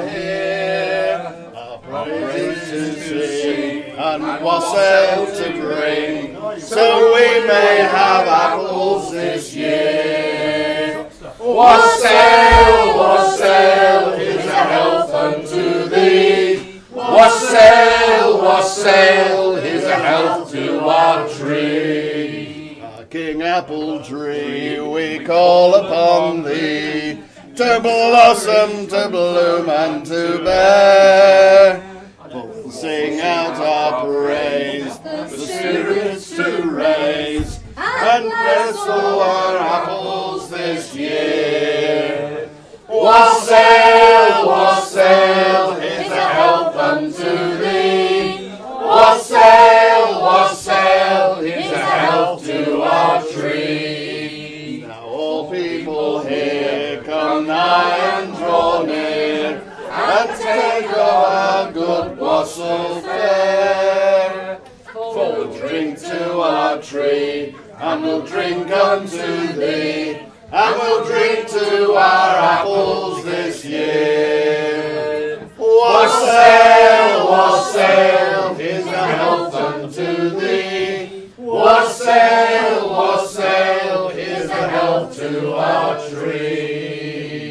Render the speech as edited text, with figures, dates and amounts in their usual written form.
here, our praises to sing, and wassail to bring, so we may have apples this year. Wassail, wassail, here's a health unto thee. Wassail, wassail, here's a health to our tree. Our King Apple Tree, we call upon thee, to blossom, to bloom, and to bear. We'll sing out our praise, the spirits to raise, and bless all our apples this year. Wassail, wassail, here's a help unto thee. Wassail, wassail, here's a help to our tree. Now all people here, come nigh and draw near, and take of our good wassail fare. For we'll drink to our tree, and we'll drink unto thee, and we'll drink to our apples this year.